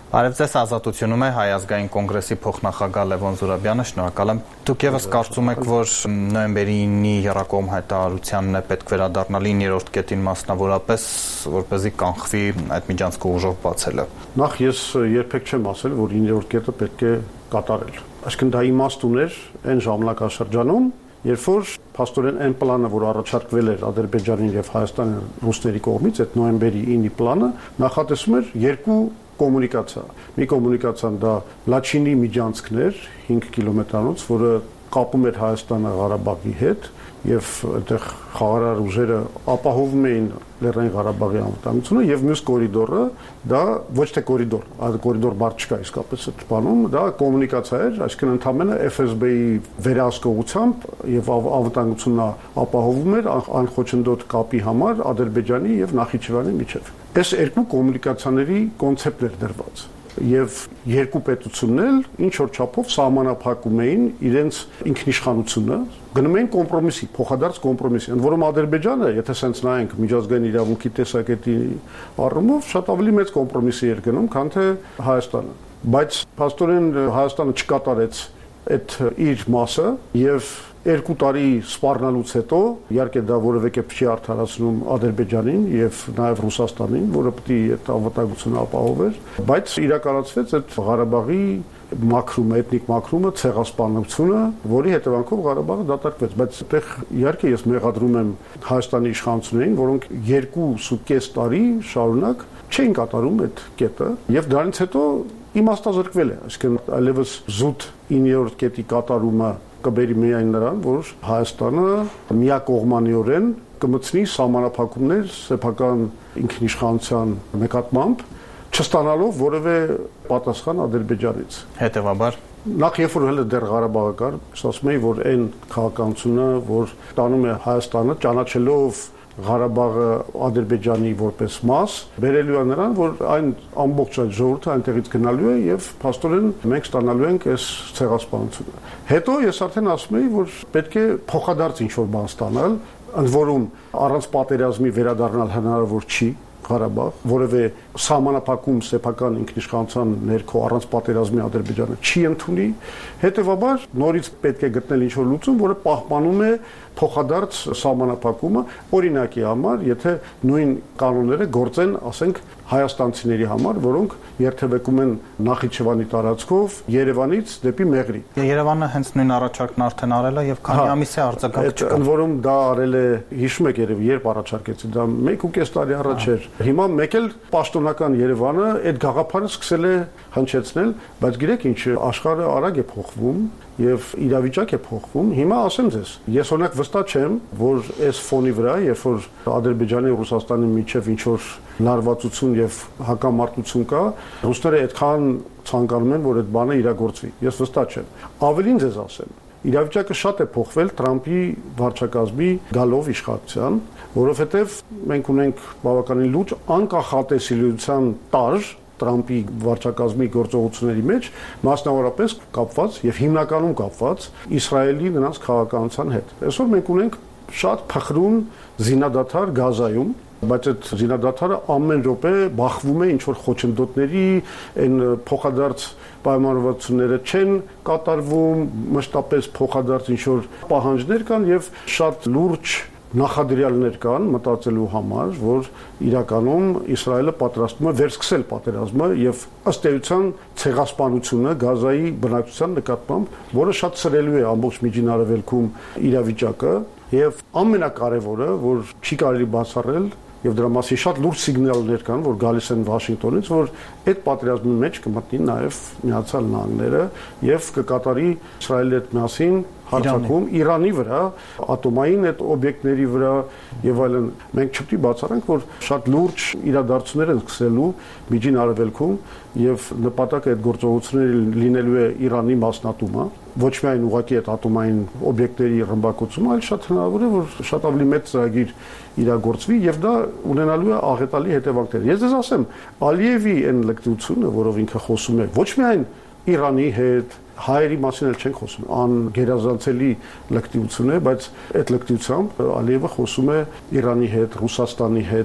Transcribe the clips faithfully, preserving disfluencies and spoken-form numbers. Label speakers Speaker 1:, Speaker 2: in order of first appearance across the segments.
Speaker 1: Արև ձեզ ազատությունում է Հայ ազգային կոնգրեսի փոխնախագահ Լևոն Զուրաբյանը, շնորհակալ եմ։ Դուք եւս կարծում եք, որ նոյեմբերի ինը եռակողմ հայտարարությանն է պետք վերադառնալ իններորդ կետին մասնավորապես, որպեսզի կանխվի այդ միջանցքը ուժով բացելը։
Speaker 2: Նախ ես երբեք չեմ ասել, որ իններորդ կետը պետք է կատարել։ Այսինքն դա իմաստ ուներ այն ժամանակաշրջանում, երբ որ փաստորեն այն պլանը, որ առաջարկվել էր Ադրբեջանին եւ Հայաստանի ռուսների կողմից, այդ նոյեմբերի ինը պլանը նախատեսում էր երկու կոմունիկացիա։ Մի կոմունիկացիան դա Լաչինի միջանցքն էր հինգ կիլոմետրանոց, որը կապում էր Հայաստանը Ղարաբաղի հետ եւ այդտեղ խաղաղ ուժերը ապահովում էին Լեռնային Ղարաբաղի անվտանգությունը եւ մյուս կորիդորը դա ոչ թե կորիդոր, այլ կորիդոր բառ չկա իսկապես այդ բանում, դա կոմունիկացիա էր, այսինքն ընդհանրապես Էֆ Էս Բի-ի վերահսկողությամբ եւ անվտանգությունը ապահովում էր անխոչնդոտ կապի համար Ադրբեջանի եւ Նախիջևանի միջեւ։ Այս երկու կոմունիկացիաների կոնցեպտ էր դրված եւ երկու պետությունն էլ ինչ որ չափով սահմանափակում էին իրենց ինքնիշխանությունը, գնում էին կոմպրոմիսի, փոխադարձ կոմպրոմիսի, ընդ որում Ադրբեջանը, եթե sense նայենք միջազգային իրավունքի տեսակետի առումով, շատ ավելի մեծ կոմպրոմիսի էր գնում, քան թե Հայաստանը։ Բայց փաստորեն Հայաստանը չկատարեց այդ իր մասը եւ երկու տարի սպառնալուց հետո իհարկե դա որևէ կերպ չի արդարացնում Ադրբեջանին եւ նաեւ Ռուսաստանին, որը պետք է այդ անվտանգությունը ապահովեր, բայց իրականացվեց այդ Ղարաբաղի մաքրումը, էթնիկ մաքրումը, ցեղասպանությունը, որի հետևանքով Ղարաբաղը դատարկվեց, բայց այդտեղ իհարկե ես մեղադրում եմ Հայաստանի իշխանություններին, որոնք երկուսուկես տարի շարունակ չէին կատարում այդ կետը եւ դրանից հետո իմաստազրկվել է, այսինքն այլևս զուտ իններորդ կետի կատարումը կբերի միայն նրան, որ Հայաստանը միակողմանիորեն կմտցնի սահմանափակումներ սեփական ինքնիշխանության նկատմամբ, չստանալով որևէ պատասխան Ադրբեջանից։
Speaker 1: Հետևաբար
Speaker 2: նախ երբ որ հենց դեռ Ղարաբաղը կար, ասում էի, որ այն քաղաքականությունը, որ տանում է Հայաստանը, ճանաչելով Ղարաբաղը Ադրբեջանի որպես մաս, բերելու է նրան, որ այն ամբողջ այդ ժողովուրդը այնտեղից գնալու է եւ փաստորեն մենք ստանալու ենք այս ցեղասպանությունը։ Հետո ես արդեն ասում էի, որ պետք է փոխադարձ ինչ-որ բան ստանալ, ընդ որում առանց պատերազմի վերադառնալ հնարավոր չի Ղարաբաղ, որևէ սահմանափակում սեփական ինքնիշխանության ներքո առանց պատերազմի Ադրբեջանը չի ընդունի, հետևաբար նորից պետք է գտնել ինչ-որ լուծում, որը պահպանում է փոխադարձ սահմանափակումը, օրինակի համար, եթե նույն կանոնները գործեն, ասենք, հայաստանցիների համար, որոնք երթևեկում են Նախիջևանի տարածքով Երևանից դեպի Մեղրի։
Speaker 1: Երևանը հենց նույն առաջարկն արդեն արել է եւ քանի ամիս է արձագանք չկա։
Speaker 2: Ընդ որում դա արել է, հիշում եք երևի, երբ առաջարկեցին, դա մեկ ու կես տարի առաջ էր։ Հիմա մեկ էլ պաշտոնական Երևանը այդ գաղափարը սկսել է հնչեցնել, բայց գիտեք ինչ, աշխարհը արագ է փոխվում եւ իրավիճակ է փոխվում։ Հիմա ասեմ ձեզ, ես օրինակ վստահ չեմ, որ այս ֆոնի վրա, երբ որ Ադրբեջանի ու Ռուսաստանի միջև ինչ որ լարվածություն եւ հակամարտություն կա, ռուսները այդքան ցանկանում են, որ այդ բանը իրագործվի։ Ես վստահ չեմ։ Ավելին ձեզ ասեմ, իրավիճակը շատ է փոխվել Թրամփի վարչակազմի գալով իշխանության, որովհետեւ մենք ունենք բավականին լուրջ անկախատեսիլիության տարր Տրամպի վարչակազմի գործողությունների մեջ, մասնավորապես կապված եւ հիմնականում կապված Իսրայելի նրանց քաղաքականության հետ։ Այսօր մենք ունենք շատ փխրուն զինադադար Գազայում, բայց այդ զինադադարը ամեն րոպե բախվում է ինչ որ խոչընդոտների, այն փոխադարձ պայմանավորվածությունները չեն կատարվում, մշտապես փոխադարձ ինչ որ պահանջներ կան եւ շատ լուրջ նախադրյալներ կան մտածելու համար, որ իրականում Իսրայելը պատրաստվում է վերսկսել պատերազմը եւ ըստ էության ցեղասպանությունը Գազայի բնակչության նկատմամբ, որը շատ սրելու է ամբողջ Միջին Արևելքում իրավիճակը եւ ամենակարևորը, որ չի կարելի բացառել եւ դրա մասին շատ լուրջ սիգնալներ կան, որ գալիս են Վաշինգտոնից, որ այդ պատերազմի մեջ կմտնի նաեւ Միացյալ Նահանգները եւ կկատարի Իսրայելի հետ միասին հարձակում Իրանի վրա, ատոմային այդ օբյեկտների վրա եւ այլն։ Մենք չպետք է բացառենք, որ շատ լուրջ իրադարձություններ են սկսելու Միջին Արևելքում եւ նպատակը այդ գործողությունների լինելու է Իրանի մասնատումը, ոչ միայն ուղղակի այդ ատոմային օբյեկտների ռմբակոծումը, այլ շատ հնարավոր է, որ շատ ավելի մեծ ծրագիր իրագործվի եւ դա ունենալու է աղետալի հետևանքներ։ Ես դες ասեմ, Ալիևի այն լկտությունը, որով ինքը խոսում է, ոչ միայն Իրանի հետ, հայերի մասին էլ չենք խոսում, անգերազանցելի լկտիություն է, բայց այդ լկտիությամբ Ալիևը խոսում է Իրանի հետ, Ռուսաստանի հետ,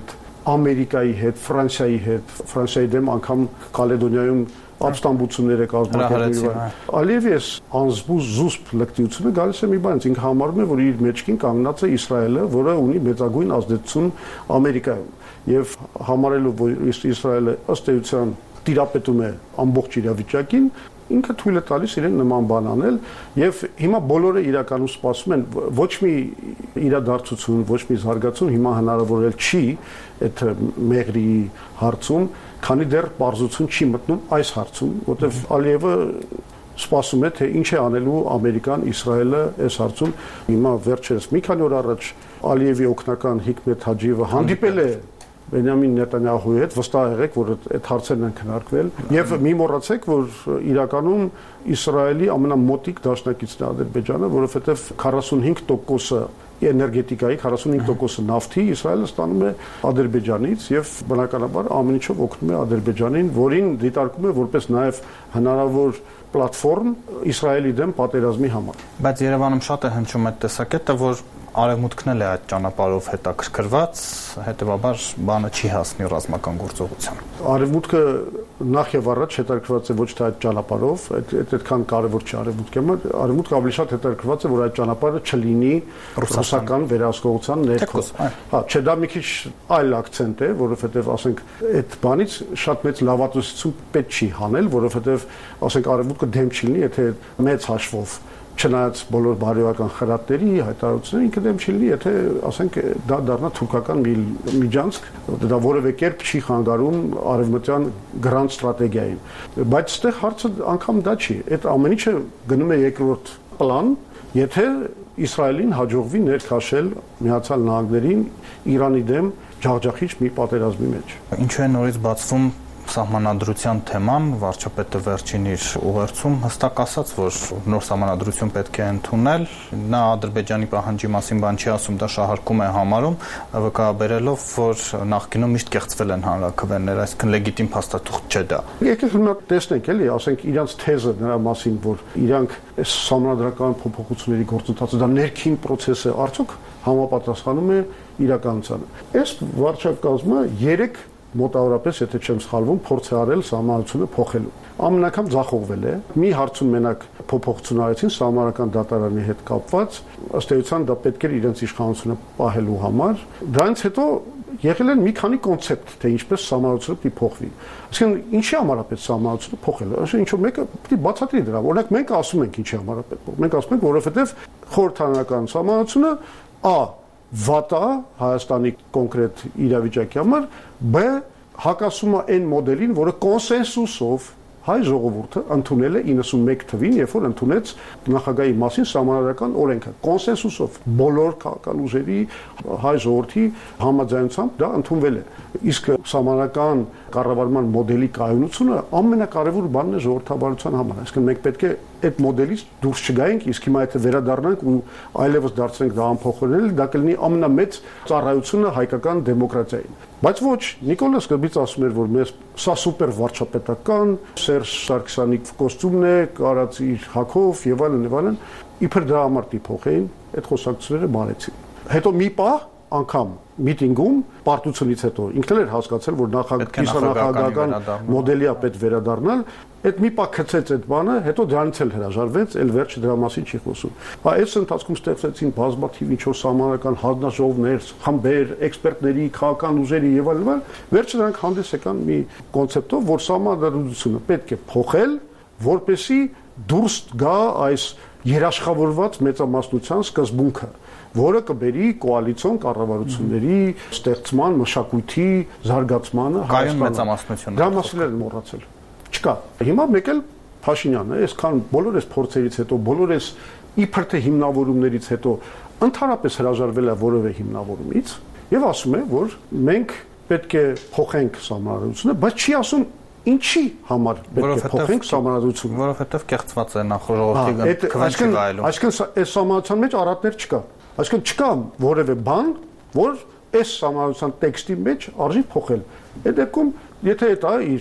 Speaker 2: Ամերիկայի հետ, Ֆրանսիայի հետ, Ֆրանսիայի դեմ անգամ Կալեդոնիայում ապստամբություններ է կազմակերպել։ Ալիևի այս անզբուզ զուսպ լկտիությունը գալիս է մի բանից, ինքը համարում է, որ իր մեջքին կանգնած է Իսրայելը, որը ունի մեծագույն ազդեցություն Ամերիկայում, եւ համարելով, որ Իսրայելը ըստ էության տիրապետում է ամբողջ իրավիճակին, ինքը թույլ է տալիս իրեն նման բան անել եւ հիմա բոլորը իրականում սպասում են ոչ մի իրադարձություն, ոչ մի զարգացում հիմա հնարավոր էլ չի այդ մեղրի հարցում, քանի դեռ բարձություն չի մտնում այս հարցում, որտեղ Ալիևը սպասում է թե ինչ է անելու Ամերիկան, Իսրայելը այս հարցում։ Հիմա վերջերս մի քանի օր առաջ Ալիևի օգնական Հիկմետ Հաջիևը հանդիպել է Բենյամին Նետանյահուի հետ, վստահ եղեք, որ այդ հարցերն են քննարկվել եւ մի մոռացեք, որ իրականում Իսրայելի ամենամոտիկ դաշնակիցն է Ադրբեջանը, որովհետեւ քառասունհինգ տոկոսը էներգետիկայի քառասունհինգ տոկոսը նավթի Իսրայելը ստանում է Ադրբեջանից եւ բնականաբար ամեն ինչով օգնում է Ադրբեջանին, որին դիտարկում է որպես նաեւ հնարավոր պլատֆորմ Իսրայելի դեմ պատերազմի համար։
Speaker 1: Բայց Երևանում շատ է հնչում այդ տեսակետը, որ Արևմուտքն էլ է այդ ճանապարհով հետաքրքրված, հետեւաբար բանը չի հասնի ռազմական գործողության։
Speaker 2: Արևմուտքը նախ եւ առաջ հետաքրքրված է ոչ թե այդ ճանապարհով, այդ այդքան կարեւոր չի Արևմուտքը, Արևմուտքը ավելի շատ հետաքրքրված է, որ այդ ճանապարհը չլինի ռուսական վերահսկողության ներքո։ Հա, չէ, դա մի քիչ այլ акցենտ է, որովհետեւ ասենք այդ բանից շատ մեծ լավատեսություն պետք չի հանել, որովհետեւ ասենք Արևմուտքը դեմ չի լինի, եթե մեծ հաշվով չնայած բոլոր բարոյական խրատների հայտարարությունները ինքը դեմ չի լինի, եթե ասենք դա դառնա թուրքական մի միջանցք, դա որևէ կերպ չի խանգարում արևմտյան գրանդ ստրատեգիային։ Բայց այստեղ հարցը անգամ դա չի, այդ ամեն ինչը գնում է երկրորդ պլան, եթե Իսրայելին հաջողվի ներքաշել Միացյալ Նահանգներին Իրանի դեմ ջախջախիչ մի պատերազմի մեջ։
Speaker 1: Ինչու է նորից բացվում Սահմանադրության թեման, վարչապետը վերջին իր ուղերձում հստակ ասաց, որ նոր սահմանադրություն պետք է ընդունել, նա Ադրբեջանի պահանջի մասին բան չի ասում, դա շահարկում է համարում, վկայաբերելով, որ նախկինում միշտ կեղծվել են հանրաքվեներ, այսինքն լեգիտիմ փաստաթուղթ չէ դա։
Speaker 2: Եկեք հիմա տեսնենք, էլի, ասենք իրանց թեզը նրա մասին, որ իրանք այս սահմանադրական փոփոխությունների գործընթացը դա ներքին process է, արդյոք համապատասխանում է իրականությանը։ Այս վարչակազմը երեք մոտավորապես, եթե չեմ սխալվում, փորձ է արել սահմանությունը փոխելու։ Ամեն անգամ ձախողվել է։ Մի հարցում մենակ փոփոխություն արեցին սահմանական դատարանի հետ կապված, ըստ էության դա պետք էր իրենց իշխանությունը պահելու համար։ Դրանից հետո եղել են մի քանի կոնցեպտ, թե ինչպես սահմանությունը պիտի փոխվի։ Այսինքն ինչի համար է պետք սահմանությունը փոխել։ Այսինքն ինչ որ մեկը պիտի բացատրի դրա, օրինակ մենք ասում ենք ինչի համար է պետք։ Մենք ասում ենք, որովհետև խորհրդարանական սահմանությունը ա վատա Հայաստանի կոնկրետ իրավիճակի համար, բ հակասում է այն մոդելին, որը կոնսենսուսով հայ ժողովուրդը ընդունել է իննսունմեկ թվին, երբ որ ընդունեց նախագահի մասին սահմանադրական օրենքը, կոնսենսուսով բոլոր քաղաքական ուժերի հայ ժողովրդի համաձայնությամբ դա ընդունվել է։ Իսկ սահմանադրական կառավարման մոդելի կայունությունը ամենակարևոր բանն է ժողովրդավարության համար։ Այսինքն մենք պետք է այդ մոդելից դուրս չգայինք, իսկ հիմա եթե վերադառնանք ու այլևս դարձնենք դա անփոխվել, դա կլինի ամենամեծ ծառայությունը հայկական դեմոկրատիային։ Բայց ոչ, Նիկոլաս Կրբից ասում էր, որ մեզ սա սուպեր վարչապետական, Սերժ Սարգսյանի կոստյումն է, կարած իր հագով եւ այլն եւ այլն, իբր դրա համար տի փոխեին, այդ խոսակցությունները մարեցին։ Հետո մի պահ անգամ միտինգում պարտությունից հետո ինքն էլ էր հասկացել, որ նախագահական մոդելի է պետք վերադառնալ, այդ մի պահ քցեց այդ բանը, հետո դրանից էլ հրաժարվեց, ել վերջը դրա մասին չի խոսում։ Հա այս ընթացքում ստեղծեցին բազմաթիվ ինչ-որ սահմանական հանձնաժողովներ, խմբեր, էքսպերտների, քաղաքական ուժերի եւ այլն, վերջը նրանք հանդես եկան մի կոնցեպտով, որ սահմանադրությունը պետք է փոխել, որպեսզի դուրս գա այս երաշխավորված մեծամասնության սկզբունքը, որը կբերի կոալիցիոն կառավարությունների ստեղծման, մշակույթի զարգացմանը
Speaker 1: Հայաստանում։
Speaker 2: Դա մասին են մոռացել։ Չկա։ Հիմա մեկ էլ Փաշինյանը, այսքան բոլոր այս փորձերից հետո, բոլոր այս իբր թե հիմնավորումներից հետո ընդհանրապես հրաժարվել է որևէ հիմնավորումից եւ ասում է, որ մենք պետք է փոխենք սահմանադրությունը, բայց չի ասում ինչի համար պետք է փոխենք սահմանադրությունը,
Speaker 1: որովհետեւ կեղծված է նախորդ քվենդի վայելում։
Speaker 2: Այսինքն այս սահմանադրության մեջ առատներ չկա։ Այսինքն չկա որևէ բան, որ այս սահմանադրության տեքստի մեջ արժի փոխել։ Այդ դեպքում, եթե դա իր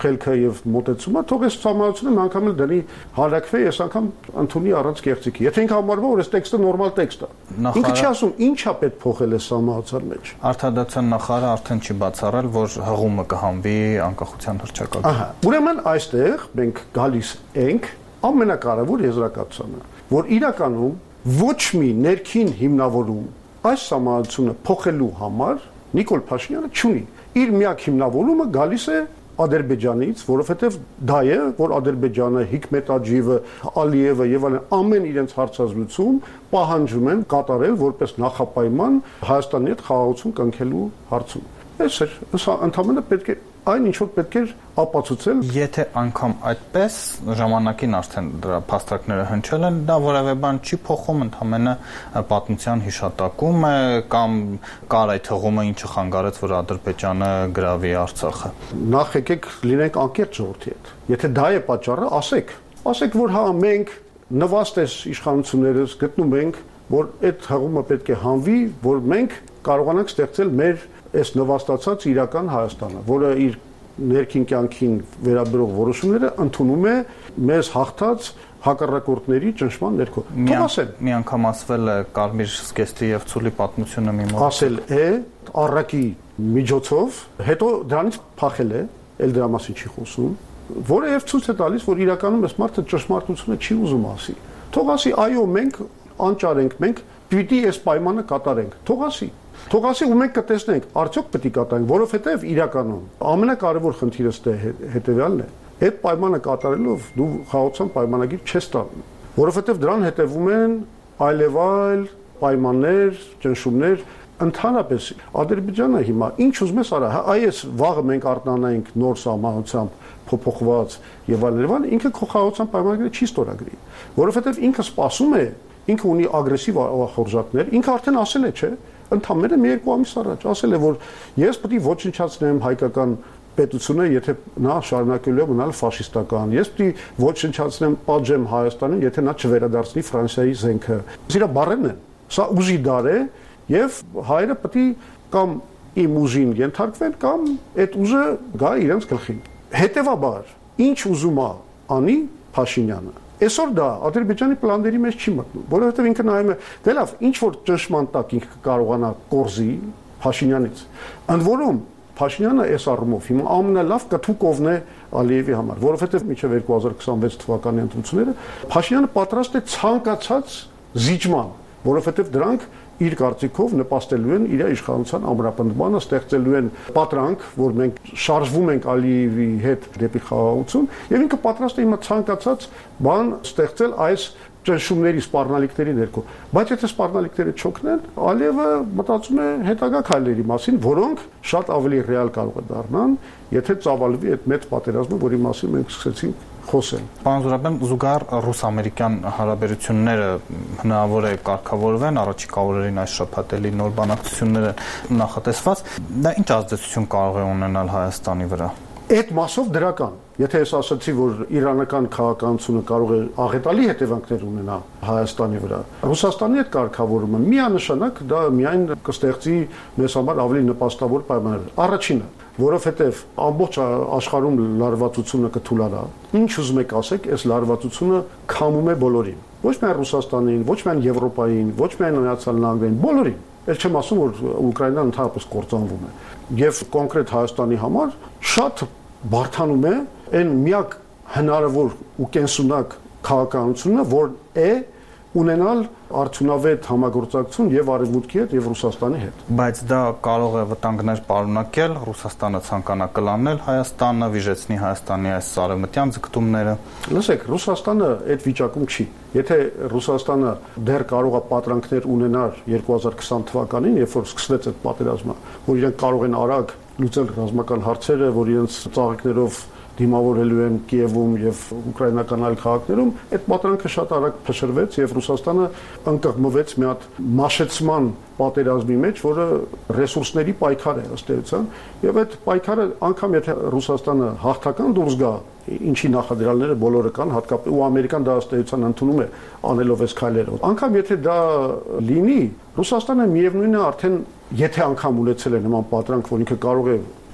Speaker 2: խելքը եւ մոտեցումը, թող այս համացությունը մի անգամ էլ դնի հարակվի, այս անգամ ընդունի առանց կեղծիքի։ Եթե ինքը համարվում որ այս տեքստը նորմալ տեքստ է, ինքը չի ասում ինչա պետք փոխել այս համացան մեջ։
Speaker 1: Արտադրության նախարարը արդեն չի բացառել, որ հղումը կհանվի անկախության հռչակագրում։
Speaker 2: Ահա, ուրեմն այստեղ մենք գալիս ենք ամենակարևոր եզրակացությանը, որ իրականում ոչ մի ներքին հիմնավորում այս համացությունը փոխելու համար Նիկոլ Փաշինյանը չունի։ Իր միակ հիմնավորումը գալիս է Ադրբեջանից, որովհետև դա է, որ Ադրբեջանը, Հիկմետաջիևը, Ալիևը եւ այլն ամեն իրենց հարցազրույցում պահանջում են կատարել որպես նախապայման Հայաստանի հետ խաղաղություն կնքելու հարցում։ Այս է, սա ընդհանրապես պետք է այն ինչ որ պետք է ապացուցել։
Speaker 1: Եթե անգամ այդպես ժամանակին արդեն դրա փաստարկները հնչել են, դա որևէ բան չի փոխում, ընդհանրապես պատմության հիշատակում է կամ կար այդ հղումը, ինչը խանգարեց, որ Ադրբեջանը գրավի Արցախը։
Speaker 2: Նախ եկեք լինենք անկեղծ ժողովրդի հետ։ Եթե դա է պատճառը, ասեք, ասեք, որ հա մենք նվաստես իշխանություններս գտնում ենք, որ այդ հղումը պետք է հանվի, որ մենք կարողանանք ստեղծել մեր այս նվաստացած իրական Հայաստանը, որը իր ներքին կյանքին վերաբերող որոշումները ընդունում է մեզ հաղթած հակառակորդների ճնշման ներքո։ Թող ասեն։
Speaker 1: Մի անգամ ասվել է Կարմիր զգեստի եւ Ցուլի պատմությունը մի մոտ։
Speaker 2: Ասել է առակի միջոցով, հետո դրանից փախել է, ել դրա մասին չի խոսում, որը եւ ցույց է տալիս, որ իրականում այս մարդը ճշմարտությունը չի ուզում ասի։ Թող ասի, այո, մենք անճար ենք, մենք պիտի այս պայմանը կատարենք։ Թող ասի։ Թող ասի ու մենք կտեսնենք, արդյոք պետք է կատարենք, որովհետև իրականում ամենակարևոր խնդիրը ստե հետևյալն է։ Այդ պայմանը կատարելով դու խաղաղության պայմանագիր չես տալու, որովհետև դրան հետևում են այլևայլ պայմաններ, ճնշումներ, ընդհանրապես Ադրբեջանը հիմա ինչ ուզում ես արա, այս վաղը մենք արտանանենք նոր սահմանությամբ փոփոխված եւ այլն, ինքը քո խաղաղության պայմանագիրը չի ստորագրի, որովհետև ինքը սպասում է, ինքը ունի ագրեսիվ խորժակներ, ինքը արդեն ասել է, չէ՞, ընդամենը մի երկու ամիս առաջ ասել է, որ ես պետք է ոչնչացնեմ հայկական պետությունը, եթե նա շարունակելու է մնալ ֆաշիստական, ես պետք է ոչնչացնեմ պատժեմ Հայաստանին, եթե նա չվերադարձնի Ֆրանսիայի զենքը։ Սրա բառերն են։ Սա ուժի դար է եւ հայերը պետք է կամ իմ ուժին ենթարկվեն կամ այդ ուժը գա իրենց գլխին։ Հետևաբար, ինչ ուզում է անի Փաշինյանը։ Այսօր դա Ադրբեջանի պլանների մեջ չի մտնում, որովհետև ինքը նայում է, դե լավ, ինչ որ ճնշման տակ ինքը կարողանա կորզի Փաշինյանից։ Ընդ որում Փաշինյանը այս առումով հիմա ամենալավ կթուկովն է Ալիևի համար, որովհետև մինչև երկու հազար քսանվեց թվականի ընտրությունները Փաշինյանը պատրաստ է ցանկացած զիջման, որովհետև դրանք իր կարծիքով նպաստելու են իր իշխանության ամրապնդմանը, ստեղծելու են պատրանք, որ մենք շարժվում ենք Ալիևի հետ դեպի խաղաղություն, եւ ինքը պատրաստ է հիմա ցանկացած բան ստեղծել այս ճնշումների, սպառնալիքների ներքո։ Բայց եթե սպառնալիքները չօգնեն, Ալիևը մտածում է հետագա քայլերի մասին, որոնք շատ ավելի ռեալ կարող է դառնան, եթե ծավալվի այդ մեծ պատերազմը, որի մասին մենք սկսեցինք խոսել։
Speaker 1: Պարոն Զուրաբյան, զուգահեռ ռուս-ամերիկյան հարաբերությունները հնարավոր է կարգավորվեն, առաջիկա օրերին այս շաբաթելի նոր բանակցությունները նախատեսված, դա ինչ ազդեցություն կարող է ունենալ Հայաստանի վրա։
Speaker 2: Այդ մասով դրական։ Եթե ես ասացի, որ իրանական քաղաքականությունը կարող է աղետալի հետևանքներ ունենա Հայաստանի վրա, Ռուսաստանի հետ կարգավորումը միանշանակ դա միայն կստեղծի մեզ համար ավելի նպաստավոր պայմաններ։ Առաջինը, որովհետև ամբողջ աշխարհում լարվածությունը կթուլանա։ Ինչ ուզում եք ասեք, այս լարվածությունը քամում է բոլորին։ Ոչ միայն Ռուսաստանին, ոչ միայն Եվրոպային, ոչ միայն Միացյալ Նահանգներին, բոլորին։ Ես չեմ ասում, որ Ուկրաինան ընդհանրապես կործանվում է։ Եվ կոնկրետ Հայաստանի համար շատ բարթանում է այն միակ հնարավոր ու կենսունակ քաղաքականությունը, որ է ունենալ արդյունավետ համագործակցություն եւ Արևմուտքի հետ եւ Ռուսաստանի հետ։
Speaker 1: Բայց դա կարող է վտանգներ պարունակել, Ռուսաստանը ցանկանա կլանել Հայաստանը, վիժեցնի Հայաստանի այս արևմտյան ձգտումները։
Speaker 2: Լսեք, Ռուսաստանը այդ վիճակում չի։ Եթե Ռուսաստանը դեռ կարող է պատրանքներ ունենալ երկու հազար քսան թվականին, երբ որ սկսվեց այդ պատերազմը, որ իրենք կարող են արագ լուծել ռազմական հարցերը, որ իրենց ծաղիկներով դիմավորելու են Կիևում եւ ուկրաինական այլ քաղաքներում, այդ պատրանքը շատ արագ փշրվեց եւ Ռուսաստանը ընկղմվեց մի հատ մաշեցման պատերազմի մեջ, որը ռեսուրսների պայքար է ըստ էության, եւ այդ պայքարը անգամ եթե Ռուսաստանը հաղթական դուրս գա, ինչի նախադրյալները բոլորը կան, հատկապես ու Ամերիկան դա ըստ էության ընդունում է անելով այս քայլերը։ Անգամ եթե դա լինի, Ռուսաստանը միևնույնն է արդեն եթե անգամ ունեցել է նման պատրանք, որ ինքը կարող է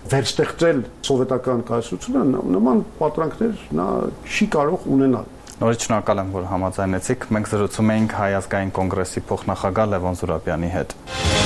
Speaker 2: վերստեղծել սովետական կայսրությունը, նման պատրանքներ նա չի կարող ունենալ։
Speaker 1: Նորից շնորհակալ եմ, որ համաձայնեցիք։ Մենք զրուցում էինք Հայ ազգային կոնգրեսի փոխնախագահ Լևոն Զուրաբյանի հետ։